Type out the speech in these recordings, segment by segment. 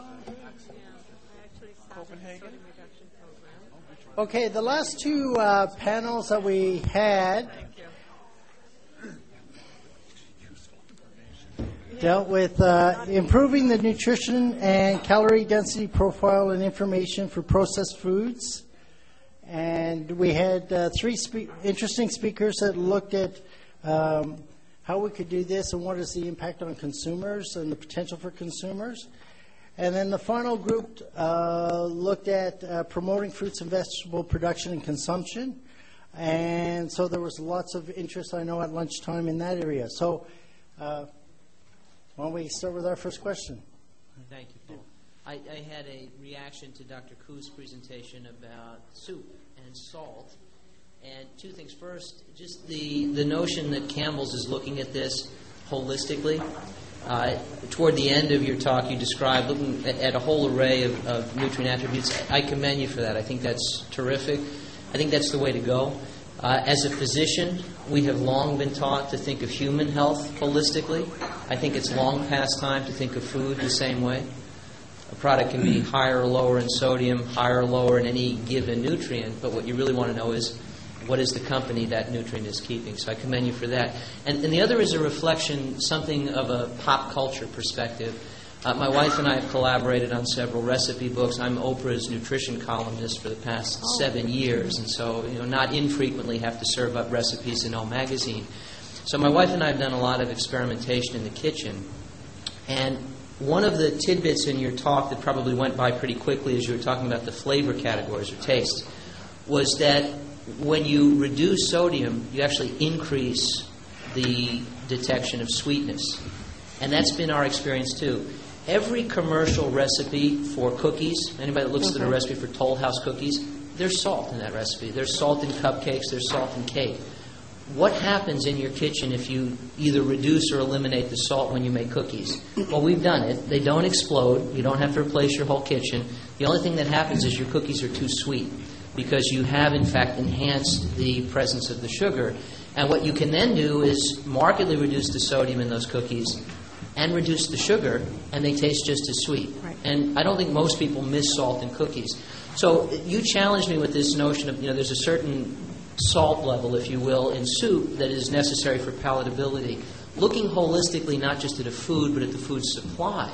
Copenhagen. Okay, the last two panels that we had dealt with improving the nutrition and calorie density profile and information for processed foods. And we had three interesting speakers that looked at how we could do this and what is the impact on consumers and the potential for consumers. And then the final group looked at promoting fruits and vegetable production and consumption. And so there was lots of interest, I know, at lunchtime in that area. So why don't we start with our first question? Thank you, Paul. I had a reaction to Dr. Ku's presentation about soup and salt. And two things. First, just the notion that Campbell's is looking at this holistically. Toward the end of your talk, you described looking at a whole array of nutrient attributes. I commend you for that. I think that's terrific. I think that's the way to go. As a physician, we have long been taught to think of human health holistically. I think it's long past time to think of food the same way. A product can be higher or lower in sodium, higher or lower in any given nutrient, but what you really want to know is what is the company that nutrient is keeping. So I commend you for that. And the other is a reflection, something of a pop culture perspective. My wife and I have collaborated on several recipe books. I'm Oprah's nutrition columnist for the past 7 years, and so not infrequently have to serve up recipes in O Magazine. So my wife and I have done a lot of experimentation in the kitchen. And one of the tidbits in your talk that probably went by pretty quickly as you were talking about the flavor categories or tastes was that when you reduce sodium, you actually increase the detection of sweetness. And that's been our experience too. Every commercial recipe for cookies, anybody that looks at a recipe for Toll House cookies, there's salt in that recipe. There's salt in cupcakes. There's salt in cake. What happens in your kitchen if you either reduce or eliminate the salt when you make cookies? Well, we've done it. They don't explode. You don't have to replace your whole kitchen. The only thing that happens is your cookies are too sweet because you have, in fact, enhanced the presence of the sugar. And what you can then do is markedly reduce the sodium in those cookies and reduce the sugar, and they taste just as sweet. Right. And I don't think most people miss salt in cookies. So you challenged me with this notion of, there's a certain salt level, if you will, in soup that is necessary for palatability. Looking holistically not just at a food, but at the food supply,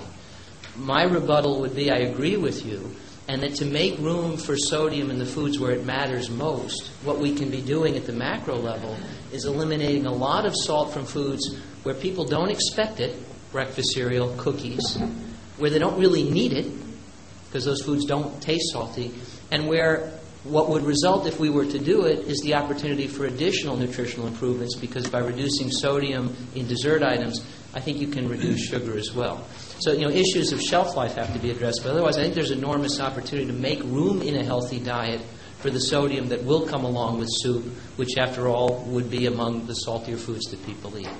my rebuttal would be I agree with you, and that to make room for sodium in the foods where it matters most, what we can be doing at the macro level is eliminating a lot of salt from foods where people don't expect it, breakfast cereal, cookies, where they don't really need it because those foods don't taste salty, and where what would result if we were to do it is the opportunity for additional nutritional improvements, because by reducing sodium in dessert items, I think you can reduce sugar as well. So, issues of shelf life have to be addressed, but otherwise I think there's enormous opportunity to make room in a healthy diet for the sodium that will come along with soup, which after all would be among the saltier foods that people eat.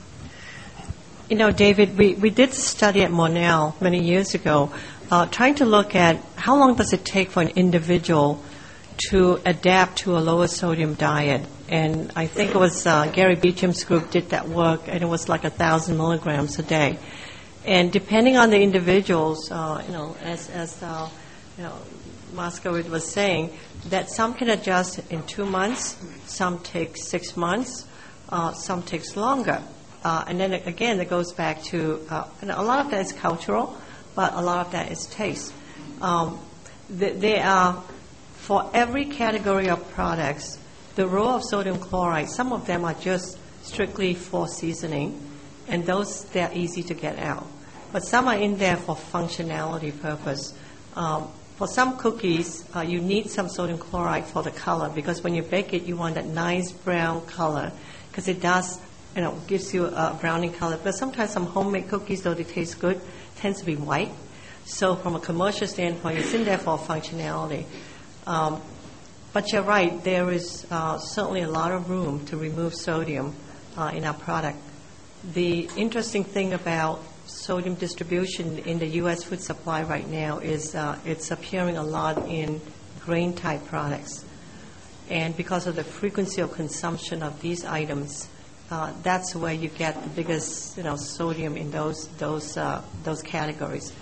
David, we did study at Monell many years ago, trying to look at how long does it take for an individual to adapt to a lower sodium diet. And I think it was Gary Beecham's group did that work, and it was like 1,000 milligrams a day. And depending on the individuals, as Moskowitz was saying, that some can adjust in 2 months, some take 6 months, some takes longer. And then again, it goes back to a lot of that is cultural, but a lot of that is taste. There are, for every category of products, the role of sodium chloride, some of them are just strictly for seasoning, and those, they're easy to get out. But some are in there for functionality purpose. For some cookies, you need some sodium chloride for the color, because when you bake it, you want that nice brown color, because it does, gives you a browning color. But sometimes some homemade cookies, though they taste good, tends to be white. So from a commercial standpoint, it's in there for functionality. But you're right, there is certainly a lot of room to remove sodium in our product. The interesting thing about sodium distribution in the U.S. food supply right now is it's appearing a lot in grain-type products. And because of the frequency of consumption of these items, that's where you get the biggest, sodium in those categories.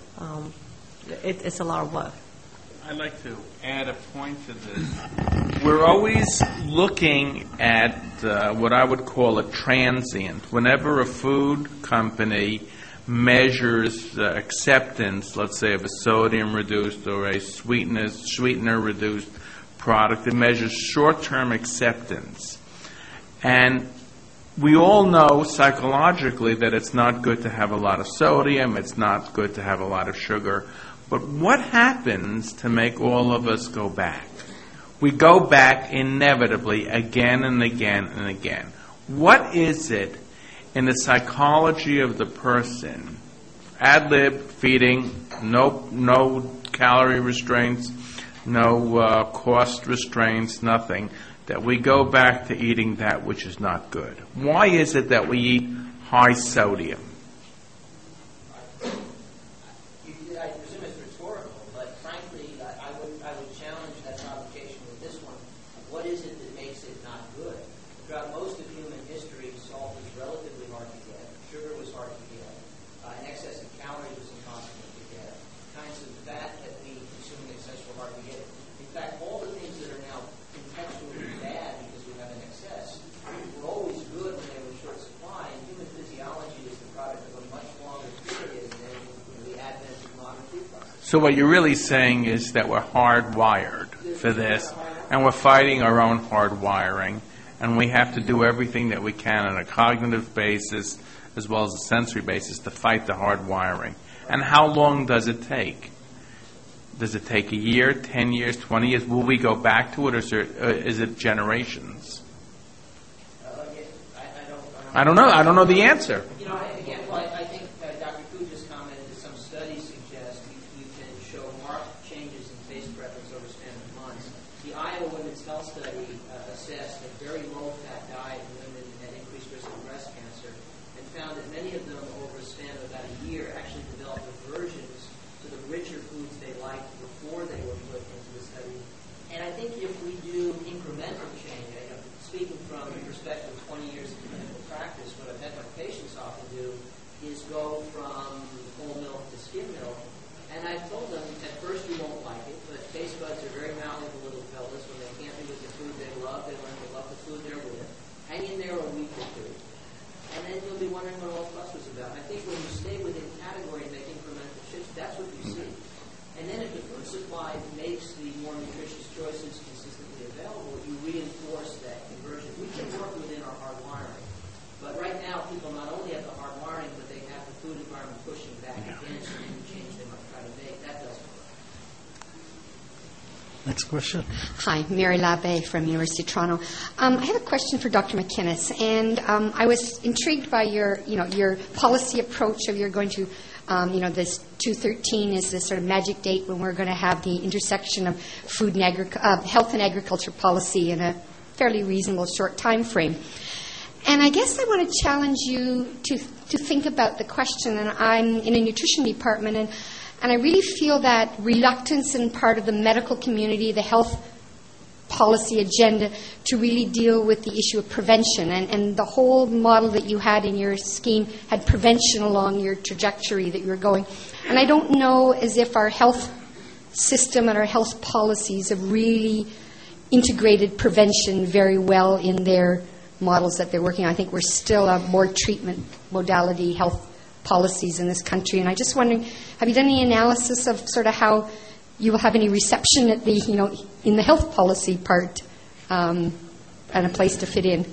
it's a lot of work. I'd like to add a point to this. We're always looking at what I would call a transient. Whenever a food company measures acceptance, let's say, of a sodium-reduced or a sweetener-reduced product, it measures short-term acceptance. And we all know psychologically that it's not good to have a lot of sodium, it's not good to have a lot of sugar. But what happens to make all of us go back? We go back inevitably again and again and again. What is it in the psychology of the person, ad lib, feeding, no calorie restraints, no cost restraints, nothing, that we go back to eating that which is not good? Why is it that we eat high sodium? I presume it's rhetorical, but frankly, I would challenge that provocation with this one. What is it that makes it not good? Throughout most of human history, salt was relatively hard to get. Sugar was hard to get. In excess of calories was impossible to get. Kinds of fat that we consume in excess were hard to get. In fact, all the things that are now contextually bad because we have an excess were always good when they were short supply. And human physiology is the product of a much longer period than the advent of modern food processing. So what you're really saying is that we're hardwired for this, and we're fighting our own hardwiring, and we have to do everything that we can on a cognitive basis as well as a sensory basis to fight the hardwiring. And how long does it take? Does it take a year, 10 years, 20 years? Will we go back to it, or is it generations? I don't know. I don't know the answer. I think Dr. Koo just commented that some studies suggest you can show marked changes in taste preference over a span of months. The Iowa Women's Health Study assessed a very low-fat diet in women at increased risk of breast cancer and found that many of them, over a span of about a year, actually developed aversions to the richer foods they liked before they were put into the study. And I think if we do incremental change, speaking from the perspective of 20 years of clinical practice, what I've had my patients often do is go from whole milk to skim milk. And I've told them, at first you won't like it, but taste buds are very malleable little fellas. When they can't be with the food they love, they learn to love the food they're with. Hang in there a week or two. And then you'll be wondering what all the fuss was about. I think when you stay within category and make incremental shifts, that's what you see. And then if the food supply makes the more nutritious choices consistently available, you reinforce that conversion. We can work within our hard wiring. But right now, people not only have the hard wiring, but they have the food environment pushing back against any change they might try to make. That doesn't work. Next question. Hi, Mary Labbe from University of Toronto. I have a question for Dr. McInnes, and I was intrigued by your policy approach of you're going to, this 2013 is the sort of magic date when we're going to have the intersection of food and health and agriculture policy in a fairly reasonable short time frame. And I guess I want to challenge you to think about the question, and I'm in a nutrition department, and I really feel that reluctance in part of the medical community, the health policy agenda, to really deal with the issue of prevention. And the whole model that you had in your scheme had prevention along your trajectory that you were going. And I don't know as if our health system and our health policies have really integrated prevention very well in their models that they're working on. I think we're still a more treatment modality health policies in this country. And I'm just wondering, have you done any analysis of sort of how you will have any reception at the, in the health policy part and a place to fit in?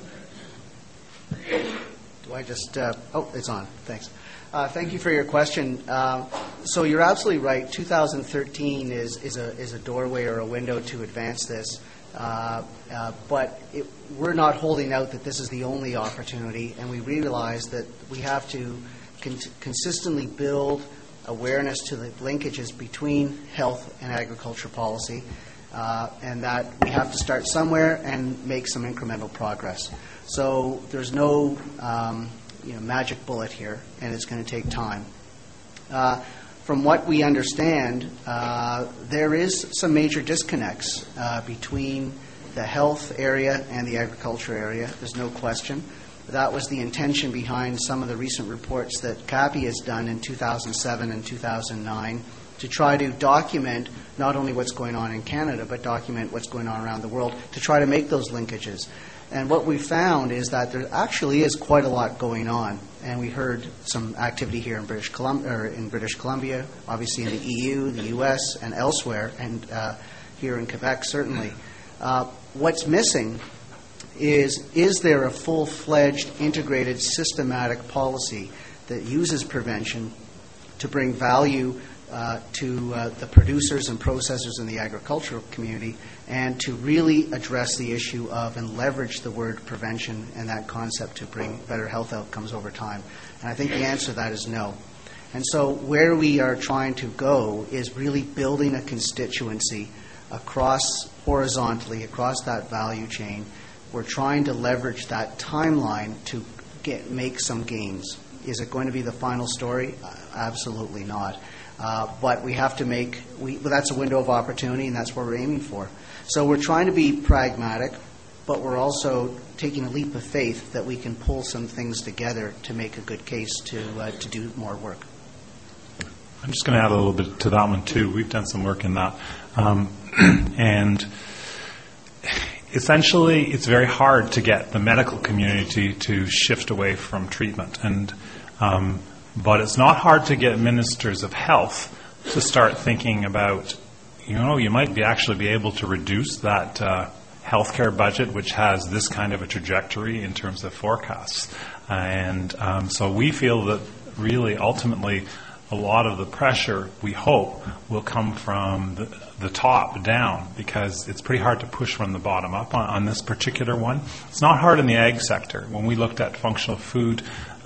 Do I just, it's on. Thanks. Thank you for your question. So you're absolutely right. 2013 is a doorway or a window to advance this. But we're not holding out that this is the only opportunity, and we realize that we have to consistently build awareness to the linkages between health and agriculture policy, and that we have to start somewhere and make some incremental progress. So there's no magic bullet here, and it's going to take time. From what we understand, there is some major disconnects between the health area and the agriculture area. There's no question. That was the intention behind some of the recent reports that CAPI has done in 2007 and 2009 to try to document not only what's going on in Canada, but document what's going on around the world to try to make those linkages. And what we found is that there actually is quite a lot going on. And we heard some activity here in British Columbia, obviously in the EU, the US, and elsewhere, and here in Quebec certainly. What's missing is there a full-fledged, integrated, systematic policy that uses prevention to bring value to the producers and processors in the agricultural community, and to really address the issue of and leverage the word prevention and that concept to bring better health outcomes over time? And I think the answer to that is no. And so where we are trying to go is really building a constituency horizontally across that value chain. We're trying to leverage that timeline to make some gains. Is it going to be the final story? Absolutely not. But we have to that's a window of opportunity, and that's what we're aiming for. So we're trying to be pragmatic, but we're also taking a leap of faith that we can pull some things together to make a good case to do more work. I'm just going to add a little bit to that one, too. We've done some work in that. And essentially, it's very hard to get the medical community to shift away from treatment. But it's not hard to get ministers of health to start thinking about, you might actually be able to reduce that healthcare budget, which has this kind of a trajectory in terms of forecasts. And so we feel that really, ultimately, a lot of the pressure, we hope, will come from the top down, because it's pretty hard to push from the bottom up on this particular one. It's not hard in the ag sector. When we looked at functional food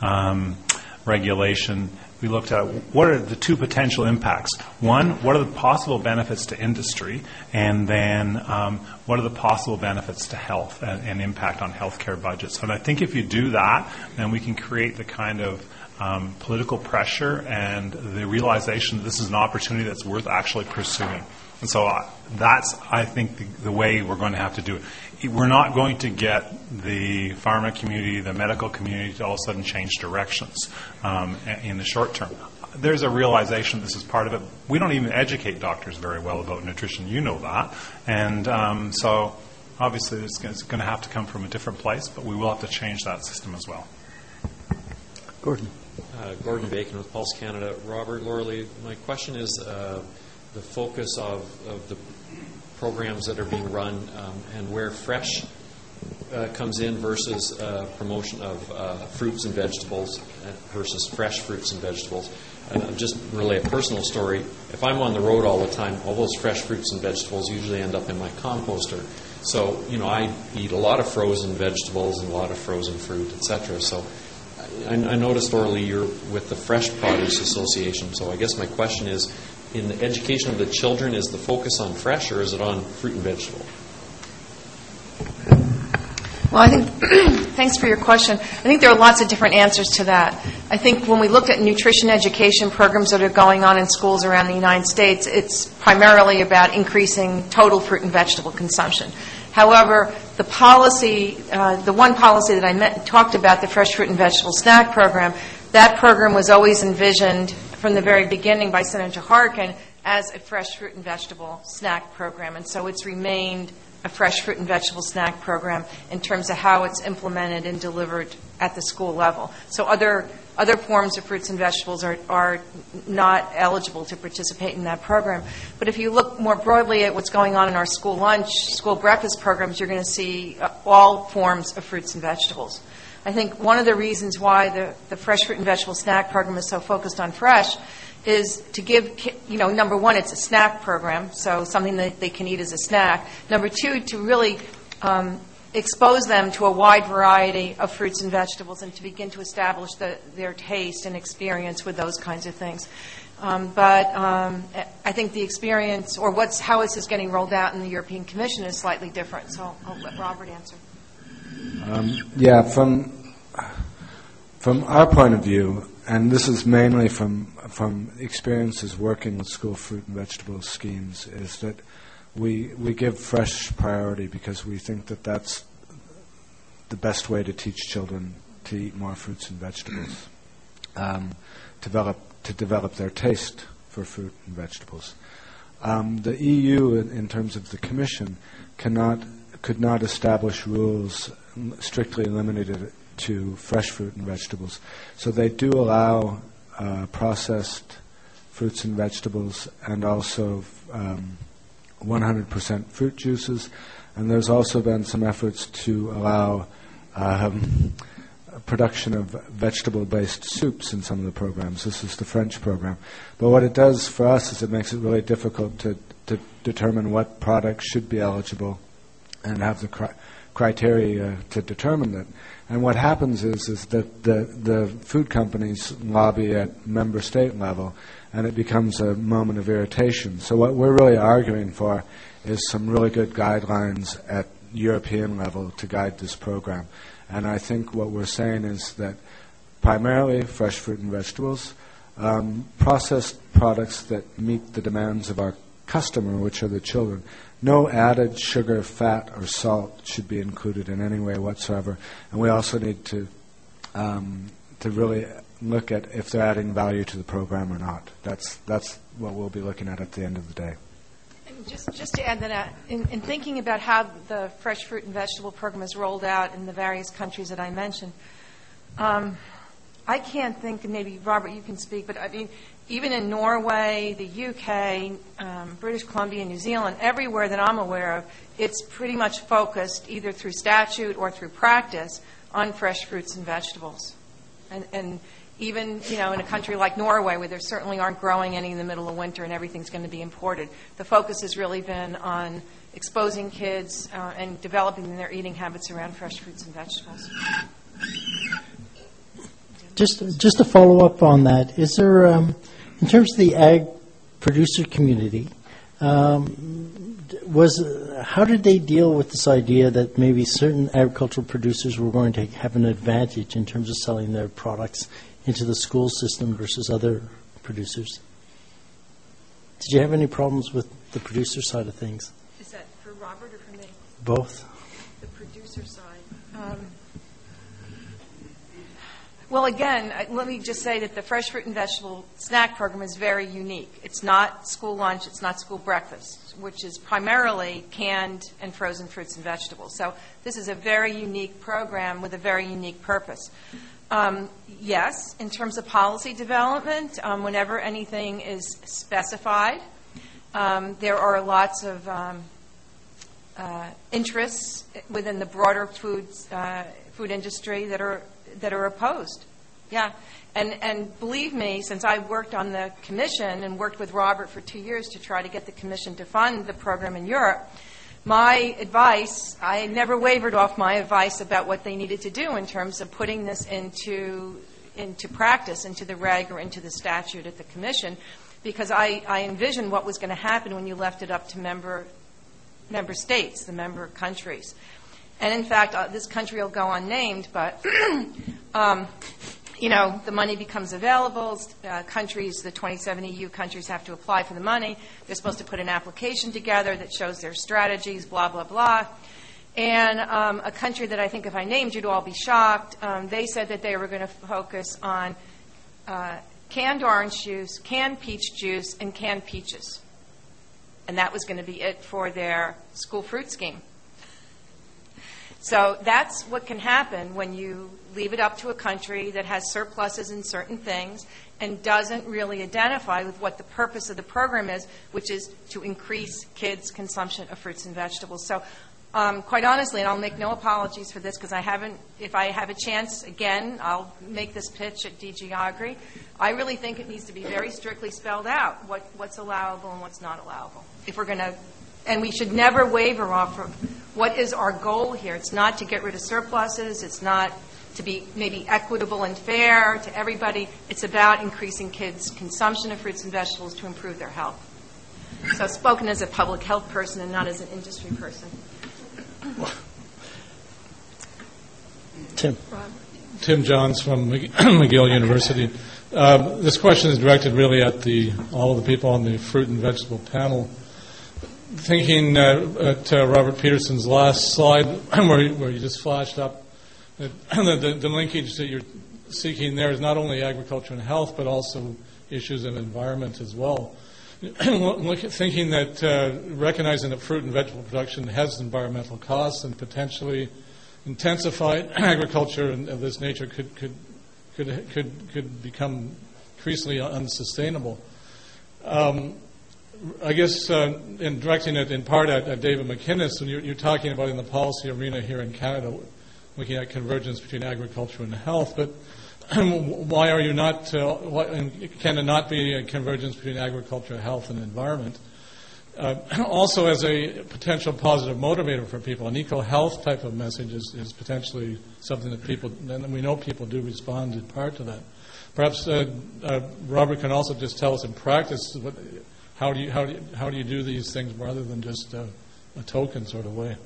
regulation, we looked at what are the two potential impacts. One, what are the possible benefits to industry? And then what are the possible benefits to health and impact on healthcare budgets? And I think if you do that, then we can create the kind of political pressure and the realization that this is an opportunity that's worth actually pursuing. And so that's, I think, the way we're going to have to do it. We're not going to get the pharma community, the medical community to all of a sudden change directions in the short term. There's a realization this is part of it. We don't even educate doctors very well about nutrition. You know that. And so obviously it's going to have to come from a different place, but we will have to change that system as well. Gordon. Gordon Bacon with Pulse Canada. Robert Lorley, my question is the focus of the programs that are being run and where fresh comes in versus promotion of fruits and vegetables versus fresh fruits and vegetables. And just relay a personal story. If I'm on the road all the time, all those fresh fruits and vegetables usually end up in my composter. So, I eat a lot of frozen vegetables and a lot of frozen fruit, etc. So I noticed, Orly, you're with the Fresh Produce Association. So I guess my question is, in the education of the children, is the focus on fresh or is it on fruit and vegetable? Well, I think, thanks for your question. I think there are lots of different answers to that. I think when we look at nutrition education programs that are going on in schools around the United States, it's primarily about increasing total fruit and vegetable consumption. However, the policy, the one policy that I talked about, the Fresh Fruit and Vegetable Snack Program, that program was always envisioned from the very beginning by Senator Harkin as a fresh fruit and vegetable snack program. And so it's remained a fresh fruit and vegetable snack program in terms of how it's implemented and delivered at the school level. So other forms of fruits and vegetables are not eligible to participate in that program. But if you look more broadly at what's going on in our school lunch, school breakfast programs, you're going to see all forms of fruits and vegetables. I think one of the reasons why the Fresh Fruit and Vegetable Snack Program is so focused on fresh is to give, number one, it's a snack program, so something that they can eat as a snack. Number two, to really expose them to a wide variety of fruits and vegetables and to begin to establish their taste and experience with those kinds of things. But I think the experience, or how this is getting rolled out in the European Commission, is slightly different. So I'll let Robert answer. From our point of view, and this is mainly from experiences working with school fruit and vegetable schemes, is that we give fresh priority because we think that that's the best way to teach children to eat more fruits and vegetables, to develop their taste for fruit and vegetables. The EU, in terms of the Commission, could not establish rules strictly limited to fresh fruit and vegetables. So they do allow processed fruits and vegetables and also 100% fruit juices. And there's also been some efforts to allow production of vegetable-based soups in some of the programs. This is the French program. But what it does for us is it makes it really difficult to determine what products should be eligible and have the criteria to determine that. And what happens is that the food companies lobby at member state level, and it becomes a moment of irritation. So what we're really arguing for is some really good guidelines at European level to guide this program. And I think what we're saying is that primarily fresh fruit and vegetables, processed products that meet the demands of our customer, which are the children. No added sugar, fat, or salt should be included in any way whatsoever. And we also need to really look at if they're adding value to the program or not. That's what we'll be looking at the end of the day. And just to add that, in thinking about how the fresh fruit and vegetable program is rolled out in the various countries that I mentioned, I can't think, and maybe Robert, you can speak, but I mean, even in Norway, the UK, British Columbia, New Zealand, everywhere that I'm aware of, it's pretty much focused either through statute or through practice on fresh fruits and vegetables. And even, in a country like Norway, where there certainly aren't growing any in the middle of winter and everything's going to be imported, the focus has really been on exposing kids and developing their eating habits around fresh fruits and vegetables. Just to follow up on that, is there, in terms of the ag producer community, how did they deal with this idea that maybe certain agricultural producers were going to have an advantage in terms of selling their products into the school system versus other producers? Did you have any problems with the producer side of things? Is that for Robert or for me? Both. The producer side. Well, again, let me just say that the fresh fruit and vegetable snack program is very unique. It's not school lunch, it's not school breakfast, which is primarily canned and frozen fruits and vegetables. So this is a very unique program with a very unique purpose. Yes, in terms of policy development, whenever anything is specified, there are lots of interests within the broader food industry that are opposed. Yeah. And believe me, since I worked on the commission and worked with Robert for 2 years to try to get the commission to fund the program in Europe, my advice, I never wavered off my advice about what they needed to do in terms of putting this into practice, into the reg or into the statute at the commission, because I envisioned what was going to happen when you left it up to member states, the member countries. And in fact, this country will go unnamed, but the money becomes available. Countries, the 27 EU countries, have to apply for the money. They're supposed to put an application together that shows their strategies, blah, blah, blah. And a country that I think if I named, you'd all be shocked, they said that they were going to focus on canned orange juice, canned peach juice, and canned peaches. And that was going to be it for their school fruit scheme. So that's what can happen when you leave it up to a country that has surpluses in certain things and doesn't really identify with what the purpose of the program is, which is to increase kids' consumption of fruits and vegetables. So quite honestly, and I'll make no apologies for this because if I have a chance, again, I'll make this pitch at DG Agri. I really think it needs to be very strictly spelled out what's allowable and what's not allowable. If we're going to, and we should never waver off from what is our goal here. It's not to get rid of surpluses. It's not to be maybe equitable and fair to everybody. It's about increasing kids' consumption of fruits and vegetables to improve their health. So spoken as a public health person and not as an industry person. Tim. Tim Johns from McGill University. This question is directed really at all of the people on the fruit and vegetable panel. Thinking at Robert Peterson's last slide, where you just flashed up The linkage that you're seeking there is not only agriculture and health, but also issues of environment as well. Thinking that recognizing that fruit and vegetable production has environmental costs and potentially intensified agriculture of this nature could become increasingly unsustainable. I guess in directing it in part at David McInnes, when you're talking about in the policy arena here in Canada, looking at convergence between agriculture and health, but why are you not, can it not be a convergence between agriculture, health, and environment? Also, as a potential positive motivator for people, an eco-health type of message is potentially something that people, and we know people do respond in part to that. Perhaps Robert can also just tell us in practice how do you do these things rather than just a token sort of way.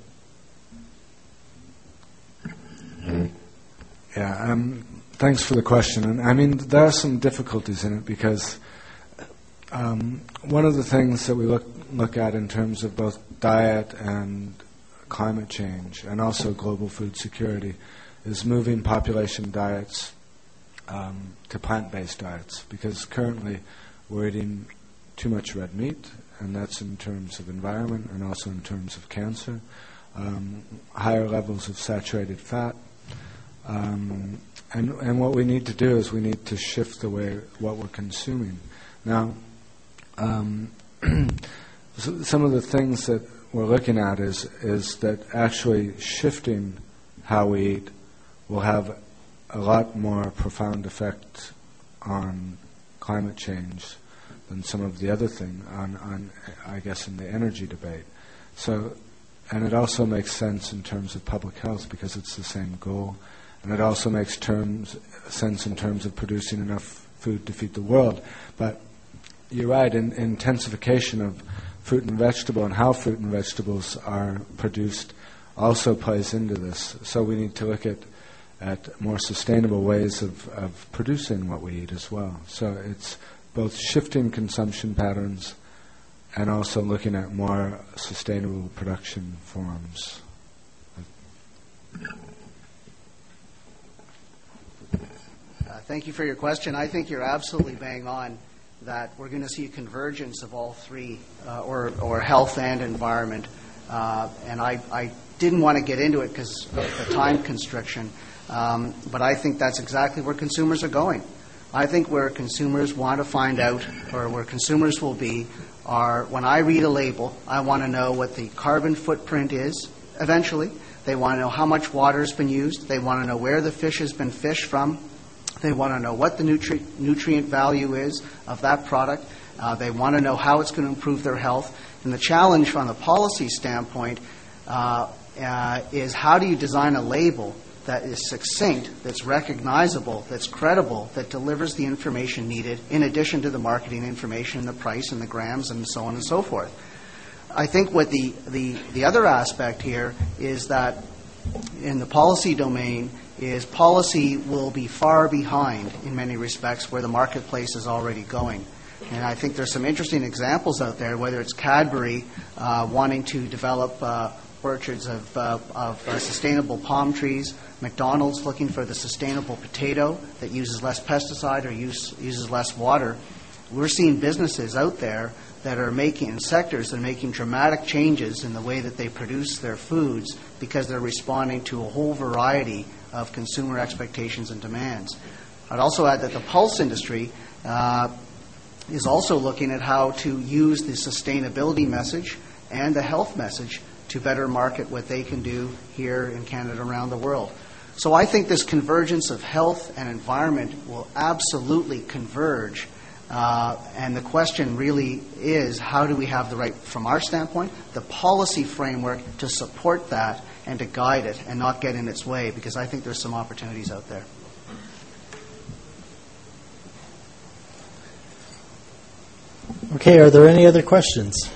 Yeah, thanks for the question. And I mean, there are some difficulties in it because one of the things that we look at in terms of both diet and climate change and also global food security is moving population diets to plant-based diets, because currently we're eating too much red meat, and that's in terms of environment and also in terms of cancer, higher levels of saturated fat. And what we need to do is we need to shift the way what we're consuming. Now, some of the things that we're looking at is that actually shifting how we eat will have a lot more profound effect on climate change than some of the other thing on I guess in the energy debate. So, and it also makes sense in terms of public health because it's the same goal. And it also makes sense in terms of producing enough food to feed the world. But you're right, intensification of fruit and vegetable and how fruit and vegetables are produced also plays into this. So we need to look at more sustainable ways of producing what we eat as well. So it's both shifting consumption patterns and also looking at more sustainable production forms. Thank you for your question. I think you're absolutely bang on that we're going to see a convergence of all three, or health and environment. And I didn't want to get into it because of the time constriction, but I think that's exactly where consumers are going. I think where consumers want to find out, or where consumers will be, are when I read a label, I want to know what the carbon footprint is eventually. They want to know how much water has been used. They want to know where the fish has been fished from. They want to know what the nutrient value is of that product. They want to know how it's going to improve their health. And the challenge from the policy standpoint is how do you design a label that is succinct, that's recognizable, that's credible, that delivers the information needed in addition to the marketing information, the price and the grams and so on and so forth. I think what the other aspect here is that in the policy domain is policy will be far behind in many respects where the marketplace is already going. And I think there's some interesting examples out there, whether it's Cadbury wanting to develop orchards of sustainable palm trees, McDonald's looking for the sustainable potato that uses less pesticide or uses less water. We're seeing businesses out there that are making, sectors that are making dramatic changes in the way that they produce their foods because they're responding to a whole variety of consumer expectations and demands. I'd also add that the pulse industry is also looking at how to use the sustainability message and the health message to better market what they can do here in Canada and around the world. So I think this convergence of health and environment will absolutely converge. And the question really is, how do we have the right, from our standpoint, the policy framework to support that and to guide it and not get in its way, because I think there's some opportunities out there. Okay, are there any other questions?